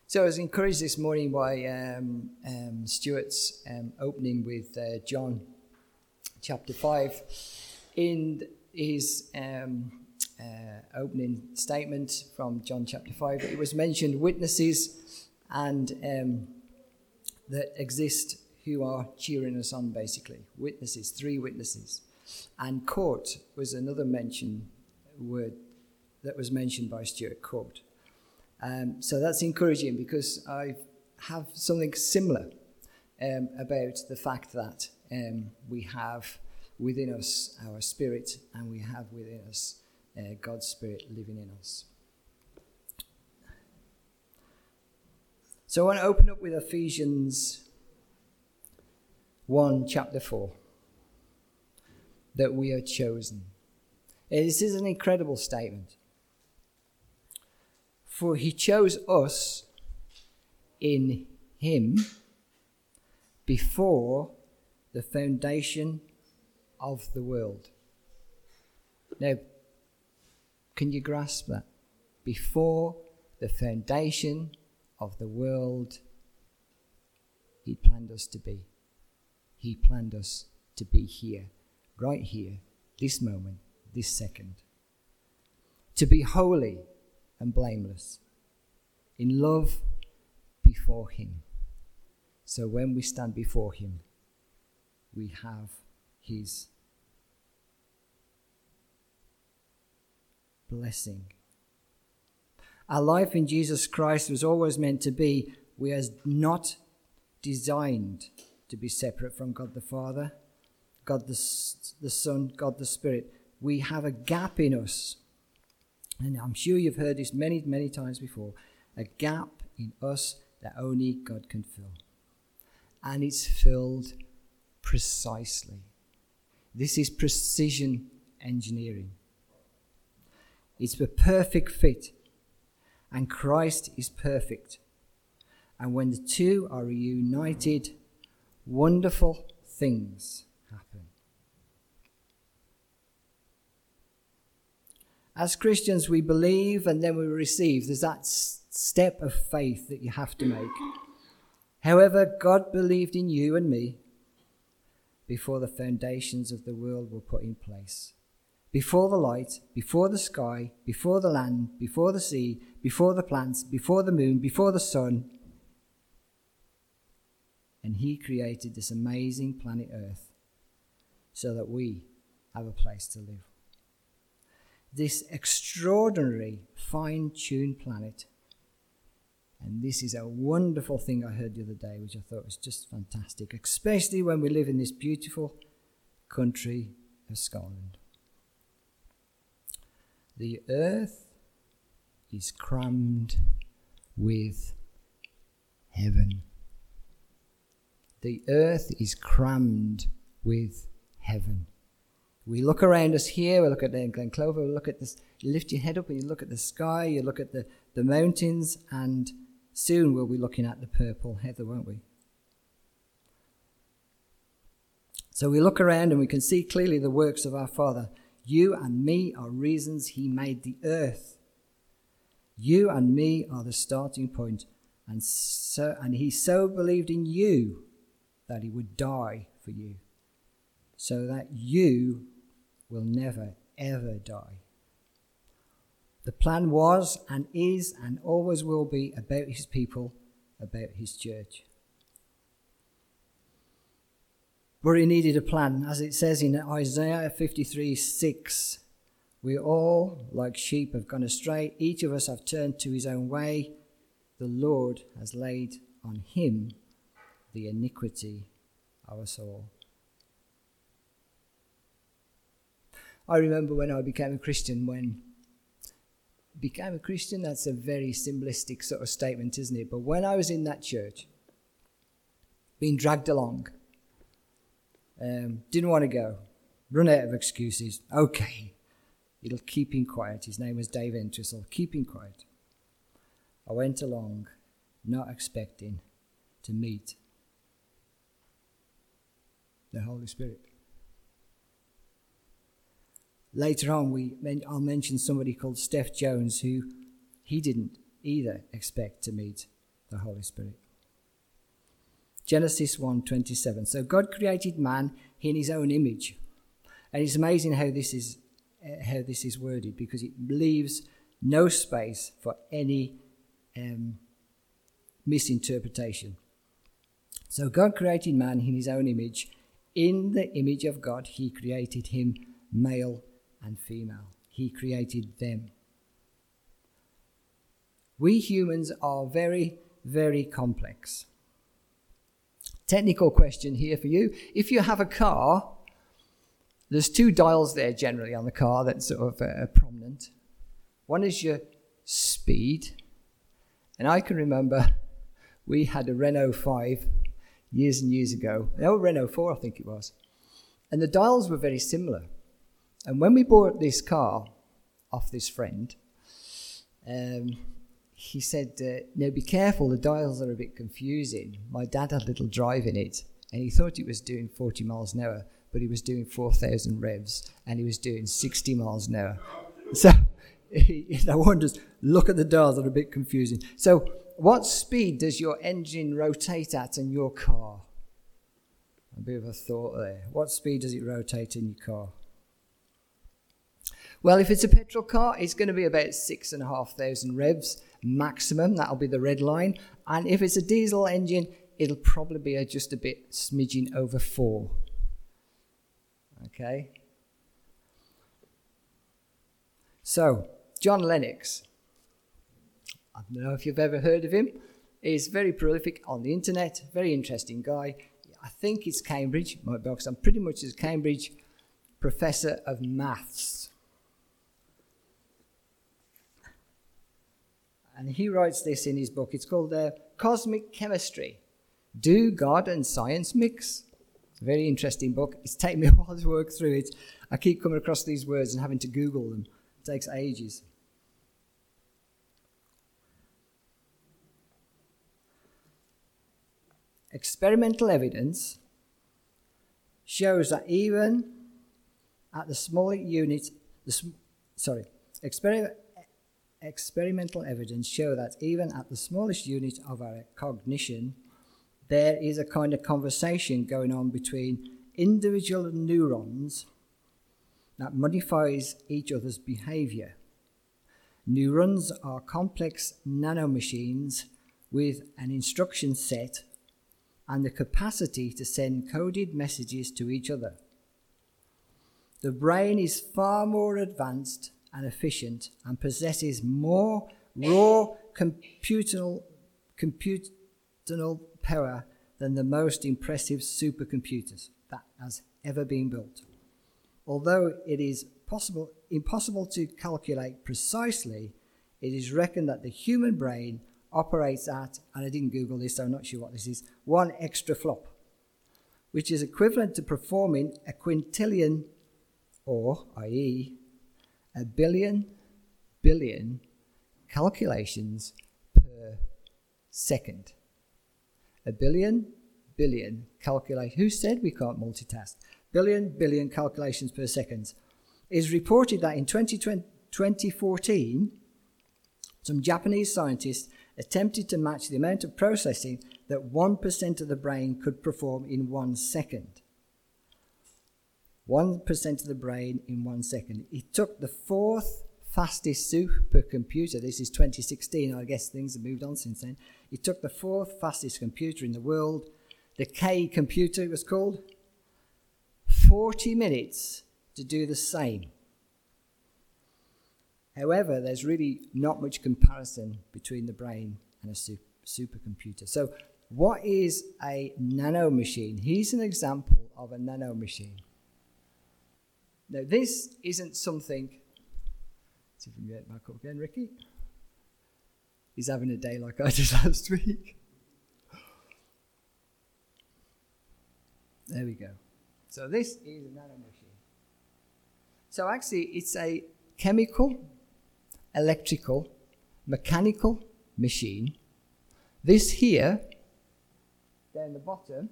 So I was encouraged this morning by Stuart's opening with John chapter 5. In his opening statement from John chapter 5, it was mentioned witnesses and that exist who are cheering us on, basically. Witnesses, 3 witnesses. And court was another word that was mentioned by Stuart, court. So that's encouraging because I have something similar about the fact that we have within us our spirit and we have within us God's Spirit living in us. So I want to open up with Ephesians 1, chapter 4, that we are chosen. This is an incredible statement. For he chose us in him before the foundation of the world. Now, can you grasp that? Before the foundation of the world, he planned us to be. He planned us to be here, right here, this moment, this second. To be holy and blameless, in love before him. So when we stand before him, we have his blessing. Our life in Jesus Christ was always meant to be, we are not designed to be separate from God the Father, God the Son, God the Spirit. We have a gap in us. And I'm sure you've heard this many, many times before. A gap in us that only God can fill. And it's filled precisely. This is precision engineering. It's the perfect fit. And Christ is perfect. And when the two are reunited, wonderful things happen. As Christians, we believe and then we receive. There's that step of faith that you have to make. However, God believed in you and me before the foundations of the world were put in place. Before the light, before the sky, before the land, before the sea, before the plants, before the moon, before the sun. And he created this amazing planet Earth so that we have a place to live. This extraordinary, fine-tuned planet. And this is a wonderful thing I heard the other day, which I thought was just fantastic, especially when we live in this beautiful country of Scotland. The earth is crammed with heaven. The earth is crammed with heaven. We look around us here, we look at Glen Clover, we look at this, you lift your head up and you look at the sky, you look at the mountains, and soon we'll be looking at the purple heather, won't we? So we look around and we can see clearly the works of our Father. You and me are reasons he made the earth. You and me are the starting point. And he so believed in you that he would die for you, so that you will never, ever die. The plan was and is and always will be about his people, about his church. But he needed a plan. As it says in Isaiah 53:6, we all, like sheep, have gone astray. Each of us have turned to his own way. The Lord has laid on him the iniquity of us all. I remember when I became a Christian, that's a very simplistic sort of statement, isn't it? But when I was in that church, being dragged along, didn't want to go, run out of excuses. Okay, it'll keep him quiet. His name was Dave Entwistle. Keep him quiet. I went along, not expecting to meet the Holy Spirit. Later on, I'll mention somebody called Steph Jones, who he didn't either expect to meet the Holy Spirit. Genesis 1:27. So God created man in his own image. And it's amazing how this is worded, because it leaves no space for any misinterpretation. So God created man in his own image. In the image of God, he created him, male and female. He created them. We humans are very, very complex. Technical question here for you. If you have a car, there's two dials there generally on the car that sort of prominent. One is your speed. And I can remember we had a Renault 5 years and years ago. No, Renault 4 I think it was. And the dials were very similar. And when we bought this car off this friend, he said, now be careful, the dials are a bit confusing. My dad had a little drive in it, and he thought it was doing 40 miles an hour, but he was doing 4,000 revs, and he was doing 60 miles an hour. So I wonders, look at the dials, they're a bit confusing. So what speed does your engine rotate at in your car? A bit of a thought there. What speed does it rotate in your car? Well, if it's a petrol car, it's going to be about 6,500 revs maximum. That'll be the red line. And if it's a diesel engine, it'll probably be just a bit smidging over 4. Okay? So, John Lennox. I don't know if you've ever heard of him. He's very prolific on the internet. Very interesting guy. I think it's Cambridge. My box. I'm pretty much a Cambridge professor of maths. And he writes this in his book. It's called Cosmic Chemistry. Do God and Science Mix? It's a very interesting book. It's taken me a while to work through it. I keep coming across these words and having to Google them. It takes ages. Experimental evidence shows that even at the smaller unit, experimental evidence show that even at the smallest unit of our cognition, there is a kind of conversation going on between individual neurons that modifies each other's behavior. Neurons are complex nanomachines with an instruction set and the capacity to send coded messages to each other. The brain is far more advanced and efficient and possesses more raw computational power than the most impressive supercomputers that has ever been built. Although it is impossible to calculate precisely, it is reckoned that the human brain operates at, and I didn't Google this, so I'm not sure what this is, 1 extraflop, which is equivalent to performing a quintillion, or, i.e., a billion calculations per second. A billion calculations. Who said we can't multitask? Billion calculations per second. It is reported that in 2014, some Japanese scientists attempted to match the amount of processing that 1% of the brain could perform in 1 second. 1% of the brain in 1 second. It took the 4th fastest supercomputer, this is 2016, I guess things have moved on since then. It took the 4th fastest computer in the world, the K computer it was called, 40 minutes to do the same. However, there's really not much comparison between the brain and a supercomputer. So what is a nanomachine? Here's an example of a nanomachine. Now, this isn't something... See if we can get it back up again, Ricky. He's having a day like I did last week. There we go. So this is a nanomachine. So actually, it's a chemical, electrical, mechanical machine. This here, down the bottom,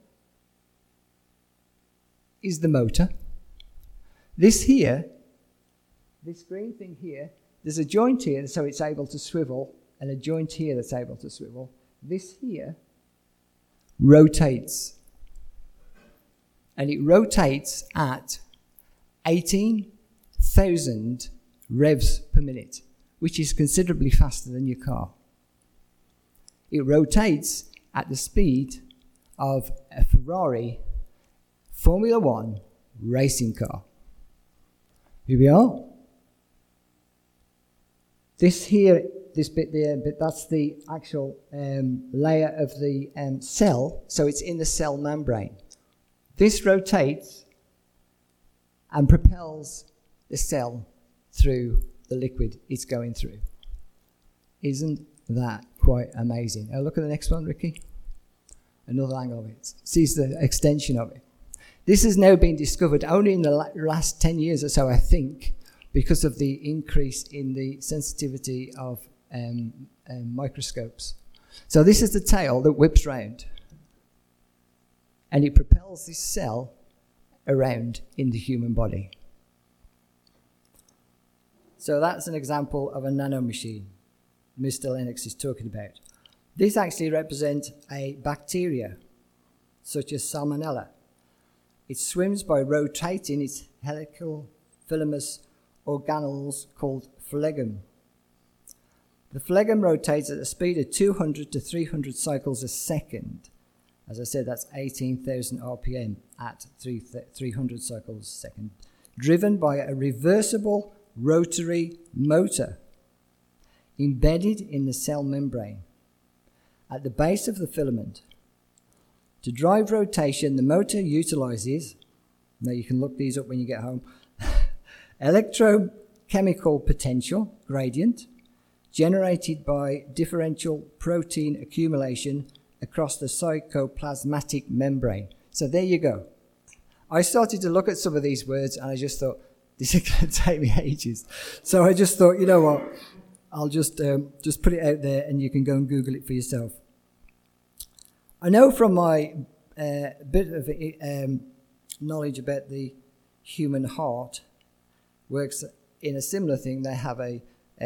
is the motor. This here, this green thing here, there's a joint here so it's able to swivel, and a joint here that's able to swivel. this here rotates. And it rotates at 18,000 revs per minute, which is considerably faster than your car. It rotates at the speed of a Ferrari Formula One racing car. Here we are. This here, this bit there, but that's the actual layer of the cell, so it's in the cell membrane. This rotates and propels the cell through the liquid it's going through. Isn't that quite amazing? Now look at the next one, Ricky. Another angle of it. Sees the extension of it. This has now been discovered only in the last 10 years or so, I think, because of the increase in the sensitivity of microscopes. So this is the tail that whips round. And it propels this cell around in the human body. So that's an example of a nanomachine Mr. Lennox is talking about. This actually represents a bacteria, such as Salmonella. It swims by rotating its helical filamous organelles called phlegm. The phlegm rotates at a speed of 200 to 300 cycles a second. As I said, that's 18,000 RPM at 300 cycles a second, driven by a reversible rotary motor embedded in the cell membrane at the base of the filament. To drive rotation, the motor utilizes, now you can look these up when you get home, electrochemical potential gradient generated by differential protein accumulation across the cytoplasmatic membrane. So there you go. I started to look at some of these words and I just thought, this is going to take me ages. So I just thought, you know what, I'll just put it out there and you can go and Google it for yourself. I know from my bit of knowledge about the human heart works in a similar thing. They have a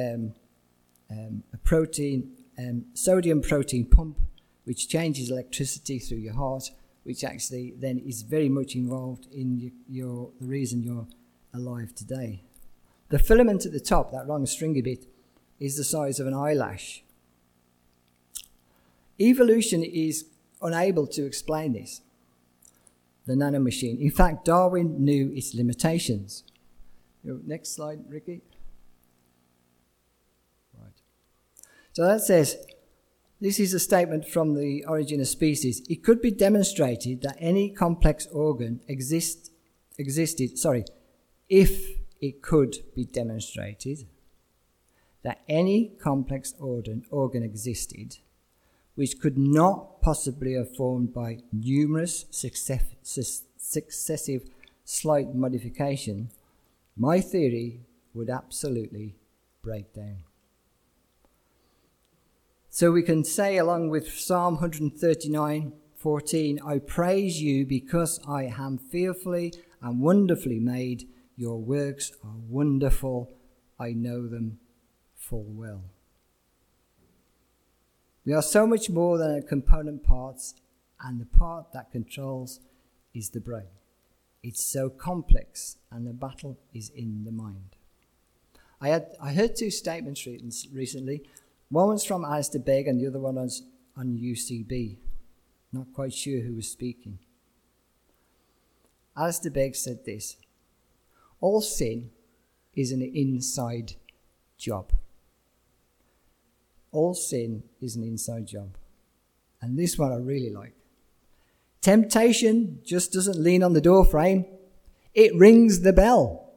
protein, sodium protein pump, which changes electricity through your heart, which actually then is very much involved in the reason you're alive today. The filament at the top, that long stringy bit, is the size of an eyelash. Evolution is unable to explain this, the nanomachine. In fact, Darwin knew its limitations. Next slide, Ricky. Right. So that says, this is a statement from the Origin of Species. It could be demonstrated that any complex organ if it could be demonstrated that any complex organ existed which could not possibly have formed by numerous successive slight modification, my theory would absolutely break down. So we can say, along with Psalm 139:14, I praise you because I am fearfully and wonderfully made. Your works are wonderful. I know them full well. We are so much more than our component parts, and the part that controls is the brain. It's so complex, and the battle is in the mind. I heard two statements recently. One was from Alistair Begg and the other one was on UCB. Not quite sure who was speaking. Alistair Begg said this: all sin is an inside job. All sin is an inside job. And this one I really like. Temptation just doesn't lean on the door frame. It rings the bell.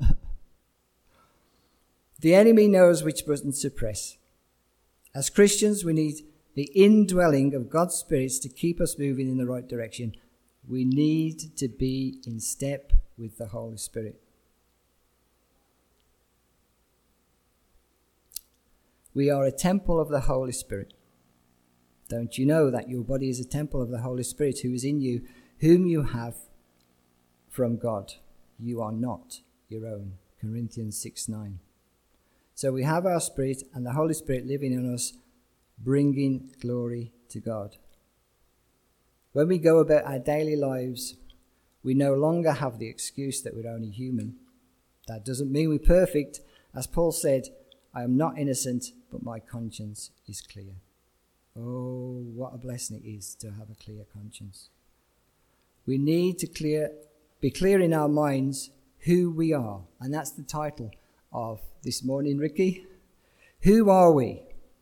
The enemy knows which buttons to press. As Christians, we need the indwelling of God's Spirit to keep us moving in the right direction. We need to be in step with the Holy Spirit. We are a temple of the Holy Spirit. Don't you know that your body is a temple of the Holy Spirit who is in you, whom you have from God? You are not your own. Corinthians 6:9. So we have our spirit and the Holy Spirit living in us, bringing glory to God. When we go about our daily lives, we no longer have the excuse that we're only human. That doesn't mean we're perfect. As Paul said, I am not innocent, but my conscience is clear. Oh, what a blessing it is to have a clear conscience. We need to be clear in our minds who we are. And that's the title of this morning, Ricky. Who are we?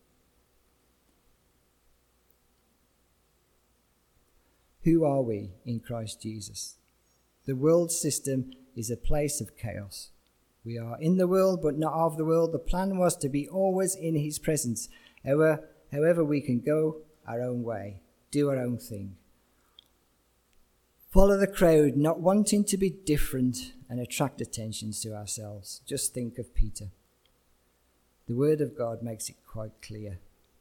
Who are we in Christ Jesus? The world system is a place of chaos. We are in the world, but not of the world. The plan was to be always in his presence. However, we can go our own way, do our own thing. Follow the crowd, not wanting to be different and attract attentions to ourselves. Just think of Peter. The word of God makes it quite clear.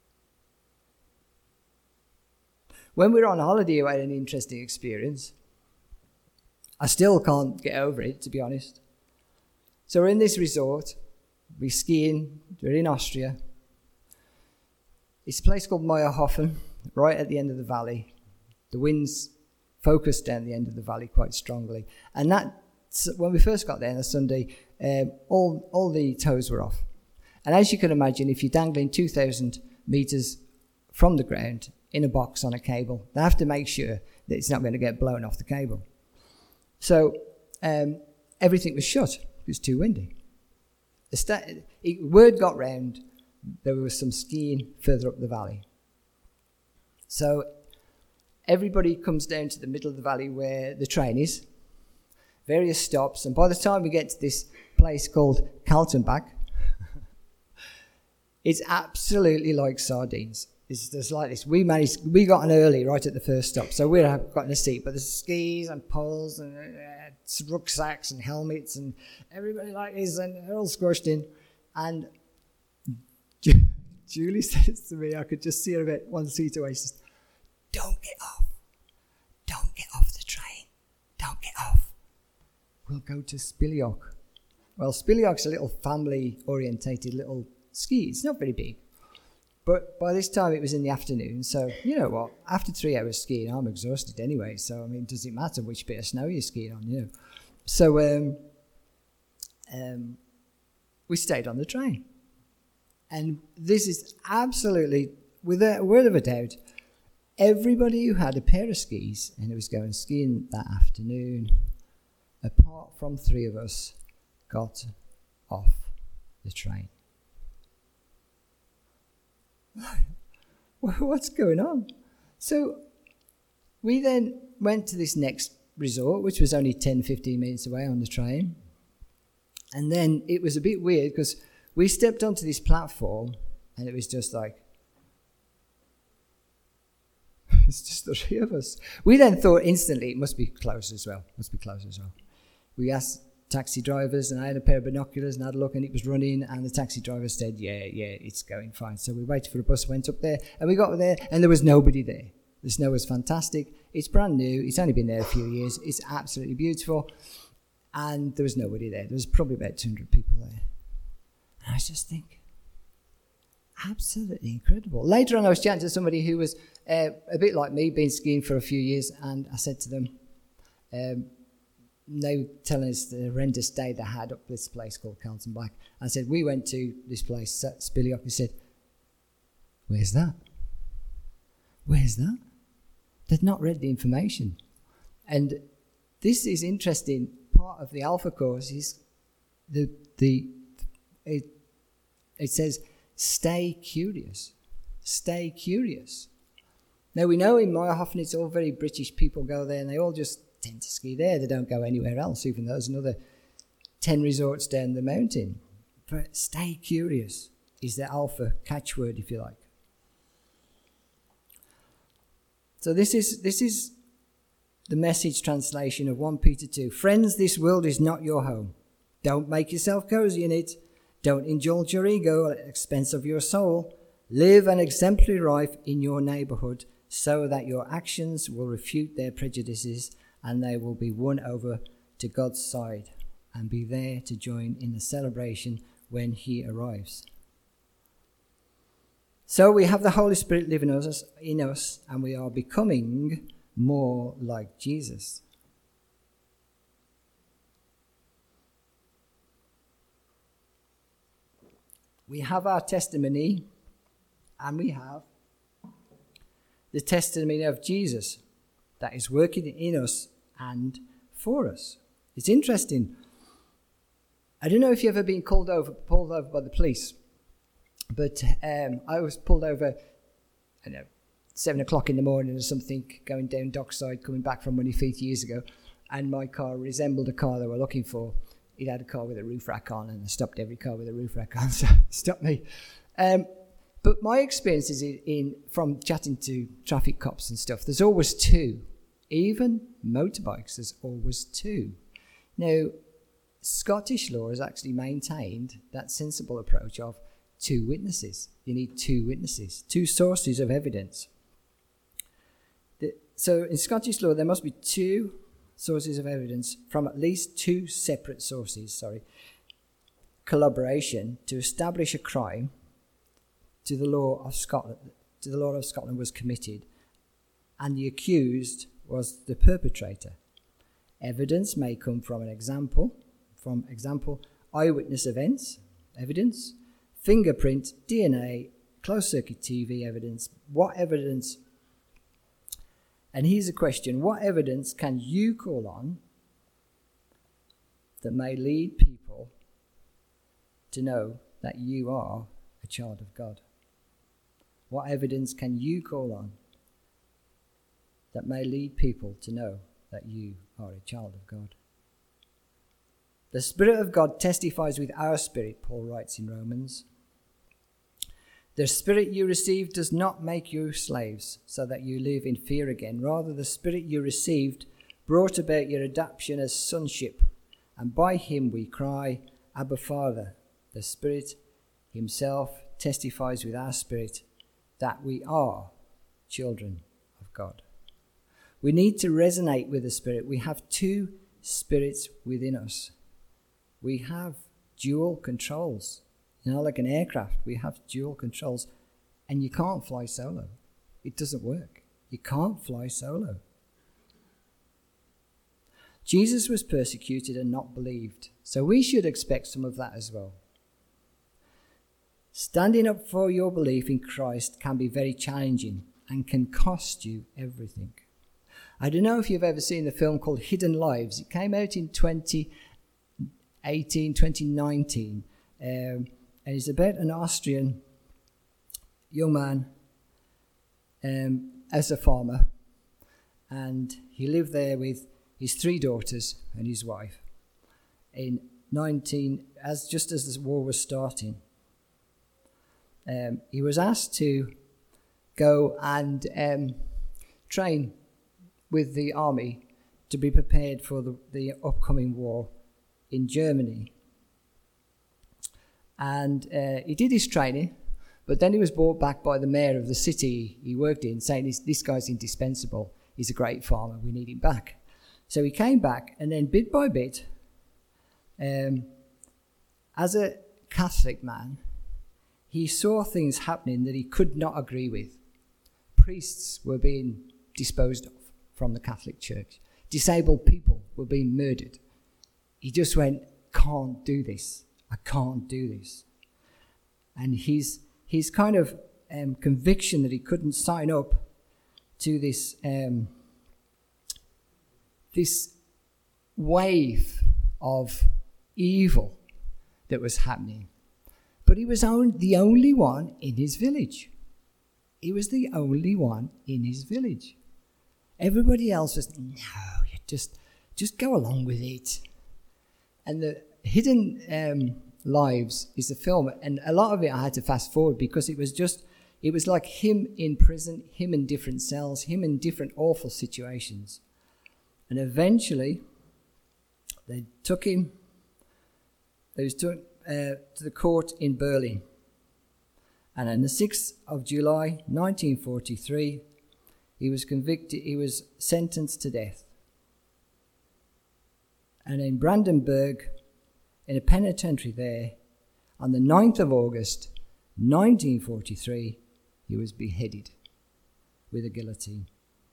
When we were on holiday, I had an interesting experience. I still can't get over it, to be honest. So we're in this resort. We're skiing. We're in Austria. It's a place called Meyerhofen, right at the end of the valley. The wind's focused down the end of the valley quite strongly. And when we first got there on a Sunday, all the tows were off. And as you can imagine, if you're dangling 2,000 meters from the ground in a box on a cable, they have to make sure that it's not going to get blown off the cable. So everything was shut. It was too windy. Word got round there was some skiing further up the valley. So everybody comes down to the middle of the valley where the train is, various stops, and by the time we get to this place called Kaltenbach, it's absolutely like sardines. It's just like this. We got on early right at the first stop, so we got in a seat, but there's skis and poles and rucksacks and helmets and everybody like this, and they're all squashed in. And Julie says to me, I could just see her about 1 seat away, she says, don't get off. Don't get off the train. Don't get off. We'll go to Spiliok. Well, Spiliok's a little family-orientated little ski. It's not very big. But by this time, it was in the afternoon. So, you know what? After 3 hours skiing, I'm exhausted anyway. So, I mean, does it matter which bit of snow you're skiing on, you know? So, we stayed on the train. And this is absolutely, without a word of a doubt, everybody who had a pair of skis and who was going skiing that afternoon, apart from 3 of us, got off the train. What's going on? So we then went to this next resort, which was only 10-15 minutes away on the train. And then it was a bit weird because we stepped onto this platform and it was just like, it's just the 3 of us. We then thought instantly it must be closed as well. We asked taxi drivers, and I had a pair of binoculars and I had a look, and it was running, and the taxi driver said, yeah, it's going fine. So we waited for the bus, went up there, and we got there, and there was nobody there. The snow was fantastic. It's brand new. It's only been there a few years. It's absolutely beautiful. And there was nobody there. There was probably about 200 people there. And I was just thinking, absolutely incredible. Later on, I was chatting to somebody who was a bit like me, been skiing for a few years, and I said to them, they were telling us the horrendous day they had up this place called Kaltenbach. I said, we went to this place, Spiliok. He said, where's that? Where's that? They'd not read the information. And this is interesting. Part of the Alpha course is it says, stay curious. Stay curious. Now, we know in Meyerhofen it's all very British. People go there and they all just tend to ski there. They don't go anywhere else, even though there's another 10 resorts down the mountain. But stay curious is the Alpha catchword, if you like. So this is the message translation of 1 Peter 2. Friends, this world is not your home. Don't make yourself cozy in it. Don't indulge your ego at the expense of your soul. Live an exemplary life in your neighborhood so that your actions will refute their prejudices and they will be won over to God's side and be there to join in the celebration when he arrives. So we have the Holy Spirit living in us, and we are becoming more like Jesus. We have our testimony, and we have the testimony of Jesus that is working in us and for us. It's interesting. I don't know if you've ever been pulled over by the police, but I was pulled over, 7 o'clock in the morning or something, going down Dockside, coming back from Moneyfeet years ago, and my car resembled a car they were looking for. It had a car with a roof rack on, and I stopped every car with a roof rack on, so stopped me. But my experience is from chatting to traffic cops and stuff, there's always two. Even motorbikes, there's always two. Now, Scottish law has actually maintained that sensible approach of two witnesses. You need two witnesses, two sources of evidence. So in Scottish law, there must be two sources of evidence from at least two separate sources, collaboration to establish a crime to the law of Scotland was committed, and the accused was the perpetrator. Evidence may come from example, eyewitness evidence, fingerprint, DNA, closed-circuit TV evidence. What evidence? And here's a question. What evidence can you call on that may lead people to know that you are a child of God? What evidence can you call on that may lead people to know that you are a child of God? The Spirit of God testifies with our spirit, Paul writes in Romans. The Spirit you received does not make you slaves so that you live in fear again. Rather, the Spirit you received brought about your adoption as sonship, and by him we cry, Abba, Father. The Spirit himself testifies with our spirit that we are children of God. We need to resonate with the Spirit. We have two spirits within us. We have dual controls. Like an aircraft, we have dual controls, and you can't fly solo. It doesn't work. You can't fly solo. Jesus was persecuted and not believed, so we should expect some of that as well. Standing up for your belief in Christ can be very challenging and can cost you everything. I don't know if you've ever seen the film called Hidden Lives. It came out in 2019. And it's about an Austrian young man as a farmer. And he lived there with his 3 daughters and his wife just as the war was starting. He was asked to go and train with the army to be prepared for the upcoming war in Germany. And he did his training, but then he was brought back by the mayor of the city he worked in, saying, this guy's indispensable. He's a great farmer. We need him back. So he came back, and then bit by bit, as a Catholic man, he saw things happening that he could not agree with. Priests were being disposed of from the Catholic Church. Disabled people were being murdered. He just went, can't do this. I can't do this. And his kind of conviction that he couldn't sign up to this wave of evil that was happening. But he was the only one in his village. He was the only one in his village. Everybody else was, no, you just go along with it. And the Hidden Lives is a film, and a lot of it I had to fast forward because it was like him in prison, him in different cells, him in different awful situations. And eventually, they took him to the court in Berlin. And on the 6th of July, 1943, he was convicted, he was sentenced to death. And in Brandenburg, in a penitentiary there, on the 9th of August, 1943, he was beheaded with a guillotine.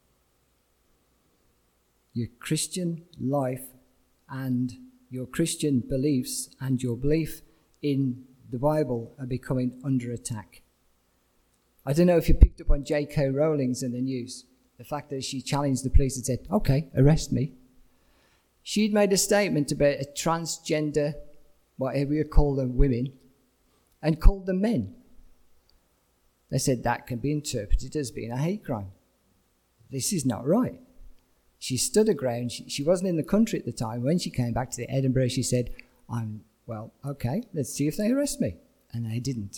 Your Christian life and your Christian beliefs and your belief in the Bible are becoming under attack. I don't know if you picked up on J.K. Rowling's in the news, the fact that she challenged the police and said, okay, arrest me. She'd made a statement about a transgender, whatever you call them, women, and called them men. They said that can be interpreted as being a hate crime. This is not right. She stood her ground. She wasn't in the country at the time. When she came back to the Edinburgh, she said, well, okay, let's see if they arrest me. And they didn't.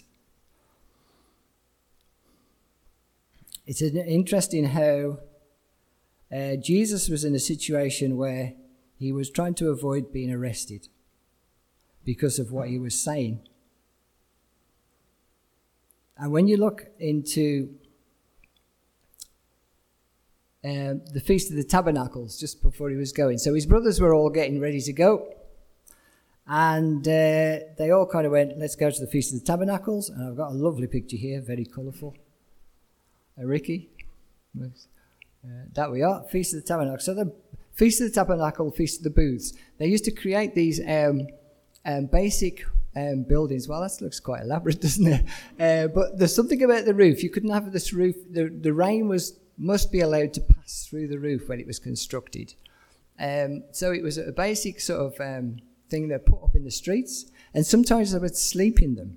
It's interesting how Jesus was in a situation where he was trying to avoid being arrested because of what he was saying. And when you look into the Feast of the Tabernacles, just before he was going, so his brothers were all getting ready to go. And they all kind of went, let's go to the Feast of the Tabernacles. And I've got a lovely picture here, very colourful. Ricky? That we are, Feast of the Tabernacle. So the Feast of the Tabernacle, Feast of the Booths. They used to create these basic buildings. Well, that looks quite elaborate, doesn't it? But there's something about the roof. You couldn't have this roof. The rain must be allowed to pass through the roof when it was constructed. So it was a basic sort of thing they put up in the streets. And sometimes they would sleep in them.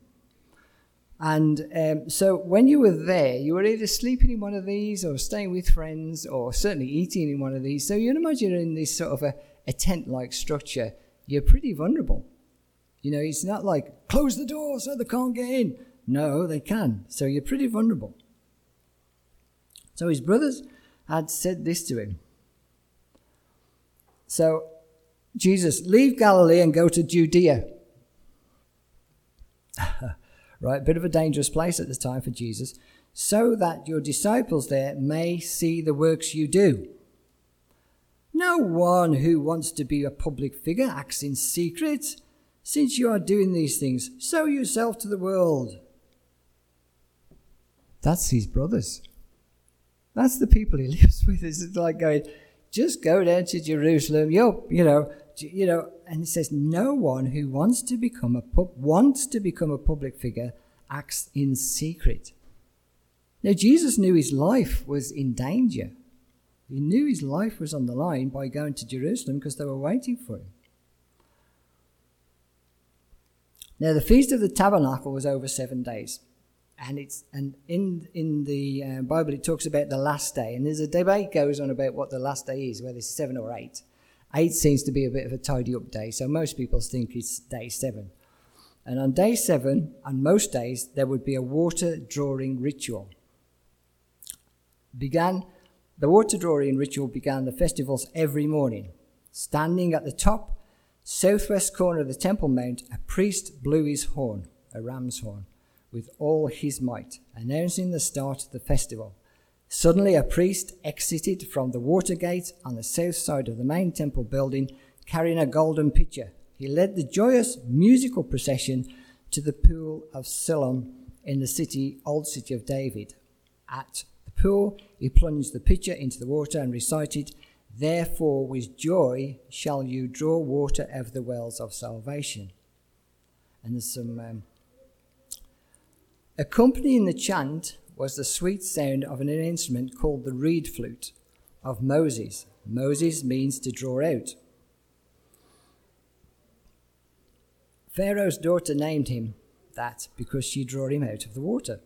And so when you were there, you were either sleeping in one of these or staying with friends or certainly eating in one of these. So you can imagine in this sort of a tent-like structure, you're pretty vulnerable. You know, it's not like, close the door so they can't get in. No, they can. So you're pretty vulnerable. So his brothers had said this to him. So, Jesus, leave Galilee and go to Judea. Right, bit of a dangerous place at the time for Jesus, so that your disciples there may see the works you do. No one who wants to be a public figure acts in secret. Since you are doing these things, show yourself to the world. That's his brothers. That's the people he lives with. It's like going, just go down to Jerusalem, you know, and it says, no one who wants to become a public figure acts in secret. Now, Jesus knew his life was in danger. He knew his life was on the line by going to Jerusalem because they were waiting for him. Now, the Feast of the Tabernacle was over 7 days. And in the Bible, it talks about the last day. And there's a debate goes on about what the last day is, whether it's 7 or 8. 8 seems to be a bit of a tidy-up day, so most people think it's day 7. And on day 7, on most days, there would be a water-drawing ritual. The water-drawing ritual began the festivals every morning. Standing at the top, southwest corner of the Temple Mount, a priest blew his horn, a ram's horn, with all his might, announcing the start of the festival. Suddenly a priest exited from the water gate on the south side of the main temple building, carrying a golden pitcher. He led the joyous musical procession to the pool of Siloam in the old city of David. At the pool, he plunged the pitcher into the water and recited, "Therefore with joy shall you draw water out of the wells of salvation." And there's some... Accompanying the chant was the sweet sound of an instrument called the reed flute of Moses. Moses means to draw out. Pharaoh's daughter named him that because she drew him out of the water.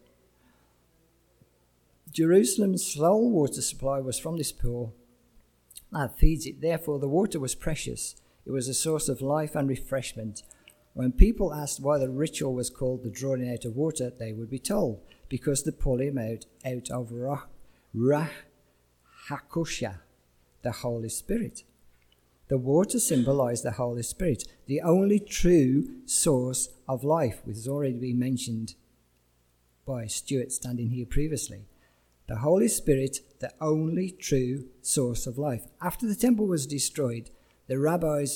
Jerusalem's sole water supply was from this pool that feeds it. Therefore, the water was precious. It was a source of life and refreshment. When people asked why the ritual was called the drawing out of water, they would be told, because they pull him out of Ruach HaKodesh, the Holy Spirit. The water symbolized the Holy Spirit, the only true source of life, which has already been mentioned by Stuart standing here previously. The Holy Spirit, the only true source of life. After the temple was destroyed, the rabbis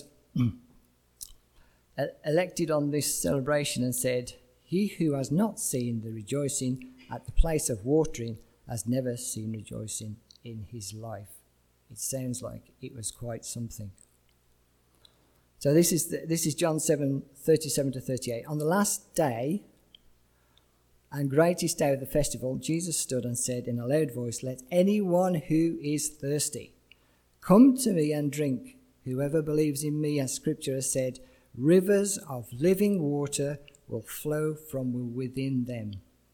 elected on this celebration and said, "He who has not seen the rejoicing at the place of watering has never seen rejoicing in his life. It sounds like it was quite something. So this is John 7:37-38. On the last day and greatest day of the festival, Jesus stood and said in a loud voice, "Let anyone who is thirsty come to me and drink. Whoever believes in me, as Scripture has said, rivers of living water will flow from within them."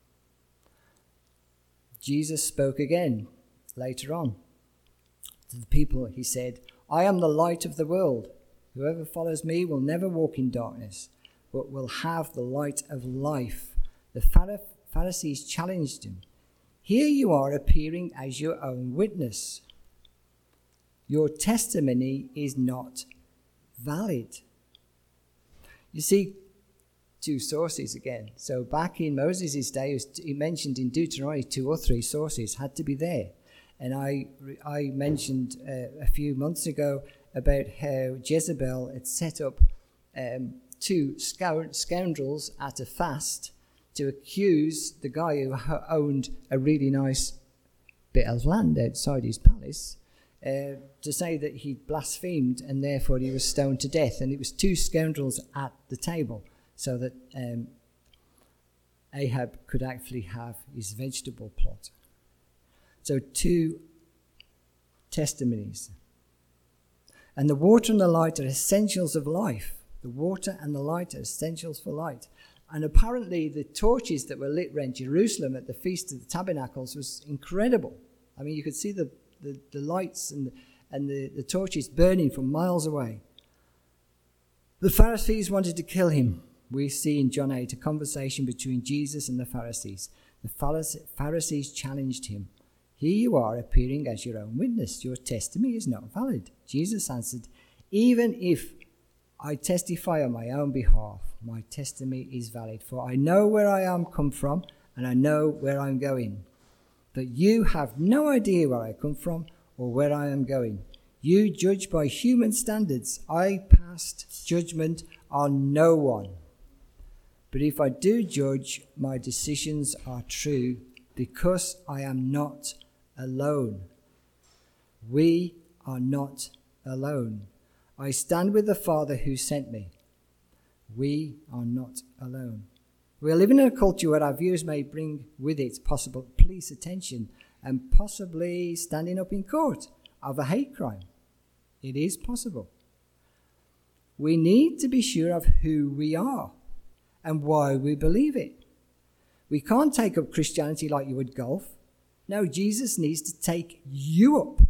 Jesus spoke again later on to the people. He said, "I am the light of the world. Whoever follows me will never walk in darkness, but will have the light of life." The Pharisees challenged him. "Here you are appearing as your own witness. Your testimony is not valid." You see, two sources again. So back in Moses' day, he mentioned in Deuteronomy 2 or 3 sources had to be there. And I mentioned a few months ago about how Jezebel had set up 2 scoundrels at a fast to accuse the guy who owned a really nice bit of land outside his palace, to say that he blasphemed and therefore he was stoned to death. And it was 2 scoundrels at the table so that Ahab could actually have his vegetable plot. So 2 testimonies. And the water and the light are essentials of life. The water and the light are essentials for light. And apparently the torches that were lit around Jerusalem at the Feast of the Tabernacles was incredible. I mean, you could see the lights and the torches burning from miles away. The Pharisees wanted to kill him. We see in John 8 a conversation between Jesus and the Pharisees. The Pharisees challenged him. "Here you are appearing as your own witness. Your testimony is not valid." Jesus answered, "Even if I testify on my own behalf, my testimony is valid, for I know where I am come from and I know where I'm going. But you have no idea where I come from or where I am going. You judge by human standards. I passed judgment on no one. But if I do judge, my decisions are true because I am not alone. We are not alone. I stand with the Father who sent me. We are not alone. We are living in a culture where our views may bring with it possible police attention and possibly standing up in court of a hate crime. It is possible. We need to be sure of who we are and why we believe it. We can't take up Christianity like you would golf. No, Jesus needs to take you up.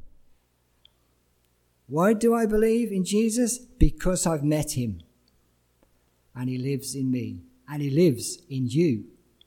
Why do I believe in Jesus? Because I've met him. And he lives in me. And he lives in you.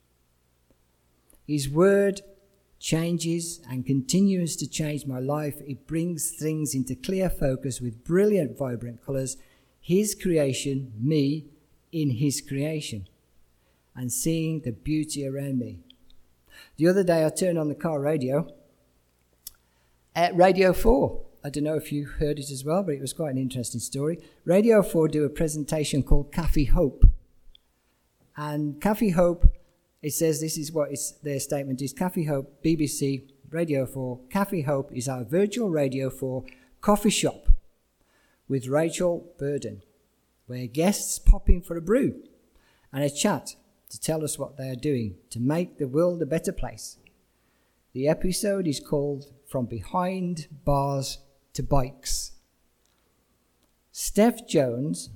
His word changes and continues to change my life. It brings things into clear focus with brilliant, vibrant colours. His creation, me in his creation. And seeing the beauty around me. The other day I turned on the car radio. At Radio 4. I don't know if you heard it as well, but it was quite an interesting story. Radio 4 do a presentation called Cafe Hope. And Cafe Hope, it says this is what their statement is. Cafe Hope, BBC, Radio 4. Cafe Hope is our virtual Radio 4 coffee shop with Rachel Burden, where guests pop in for a brew and a chat to tell us what they are doing to make the world a better place. The episode is called From Behind Bars to Bikes. Steph Jones,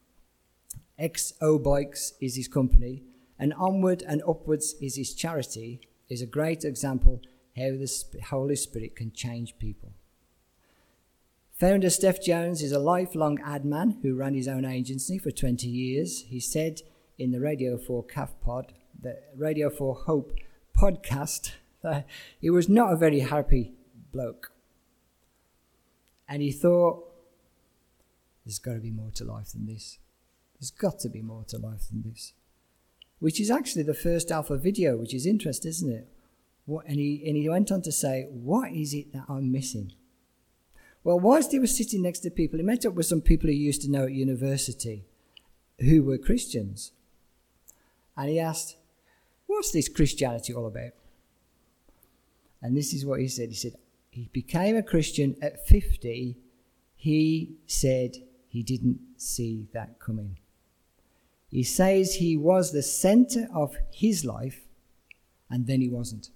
XO Bikes is his company, and Onward and Upwards is his charity, is a great example how the Holy Spirit can change people. Founder Steph Jones is a lifelong ad man who ran his own agency for 20 years. He said in the Radio 4 CAF pod, the Radio 4 Hope podcast, that he was not a very happy bloke. And he thought, there's got to be more to life than this. There's got to be more to life than this. Which is actually the first alpha video, which is interesting, isn't it? And he went on to say, what is it that I'm missing? Well, whilst he was sitting next to people, he met up with some people he used to know at university who were Christians. And he asked, what's this Christianity all about? And this is what he said. He said he became a Christian at 50. He said he didn't see that coming. He says he was the center of his life, and then he wasn't.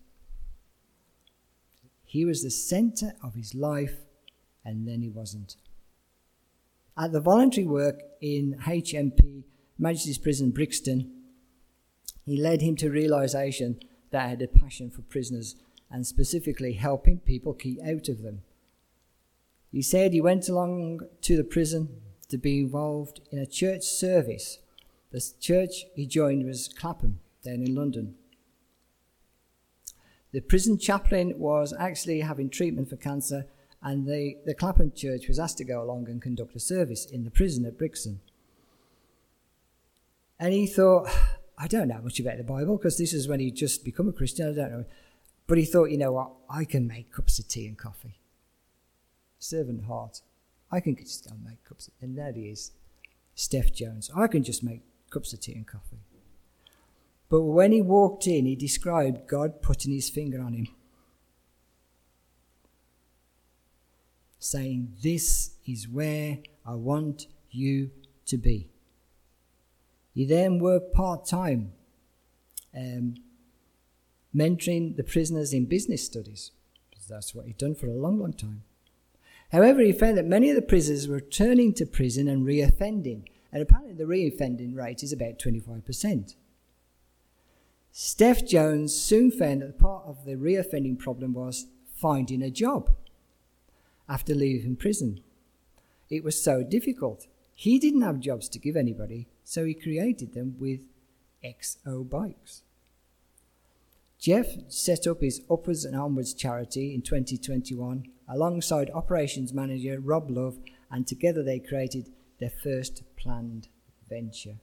He was the center of his life, and then he wasn't. At the voluntary work in HMP, Majesty's Prison, Brixton, he led him to realization that I had a passion for prisoners and specifically helping people keep out of them. He said he went along to the prison to be involved in a church service. The church he joined was Clapham, down in London. The prison chaplain was actually having treatment for cancer, and the Clapham church was asked to go along and conduct a service in the prison at Brixton. And he thought, I don't know much about the Bible, because this is when he'd just become a Christian, I don't know. But he thought, you know what, I can make cups of tea and coffee. Servant heart. I can just go and make cups of, and there he is, Steph Jones. I can just make cups of tea and coffee. But when he walked in, he described God putting his finger on him, saying, this is where I want you to be. He then worked part-time, mentoring the prisoners in business studies. That's what he'd done for a long, long time. However, he found that many of the prisoners were returning to prison and reoffending, and apparently the reoffending rate is about 25%. Steph Jones soon found that part of the reoffending problem was finding a job after leaving prison. It was so difficult. He didn't have jobs to give anybody, so he created them with XO Bikes. Jeff set up his Upwards and Onwards charity in 2021 alongside operations manager Rob Love, and together they created their first planned venture.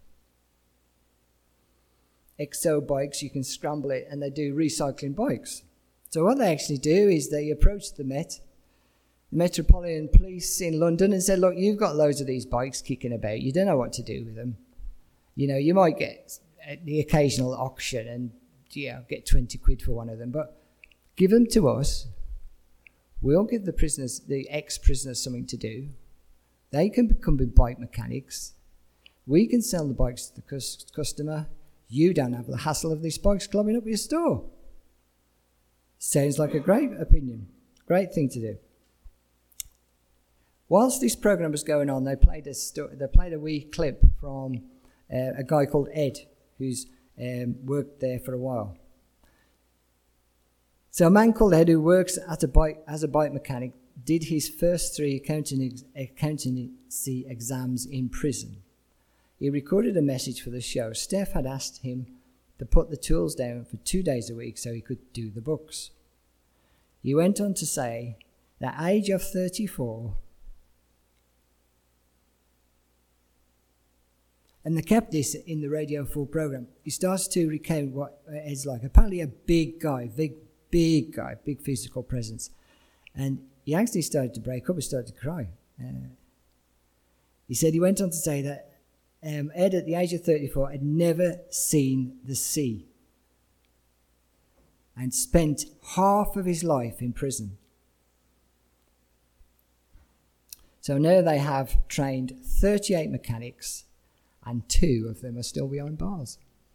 XO Bikes, you can scramble it, and they do recycling bikes. So what they actually do is they approach the Metropolitan Police in London, and said, look, you've got loads of these bikes kicking about. You don't know what to do with them. You know, you might get the occasional auction and get 20 quid for one of them, but give them to us. We'll give the ex-prisoners something to do. They can become bike mechanics. We can sell the bikes to the customer. You don't have the hassle of these bikes clubbing up your store. Sounds like a great opinion. Great thing to do. Whilst this program was going on, they played a wee clip from a guy called Ed, who's worked there for a while. So a man called Ed, who works as a bike mechanic, did his first 3 accountancy exams in prison. He recorded a message for the show. Steph had asked him to put the tools down for 2 days a week so he could do the books. He went on to say, at the age of 34, and they kept this in the Radio 4 program. He starts to recount what Ed's like. Apparently a big guy, big guy, big physical presence. And he actually started to break up, he started to cry. He said he went on to say that Ed, at the age of 34, had never seen the sea and spent half of his life in prison. So now they have trained 38 mechanics, and 2 of them are still behind bars.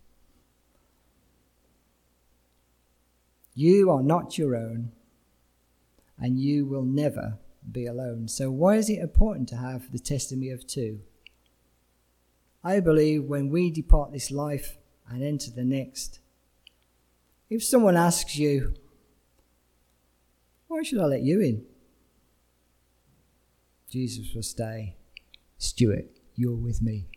You are not your own, and you will never be alone. So why is it important to have the testimony of 2? I believe when we depart this life and enter the next, if someone asks you, why should I let you in? Jesus will say, Stuart, you're with me.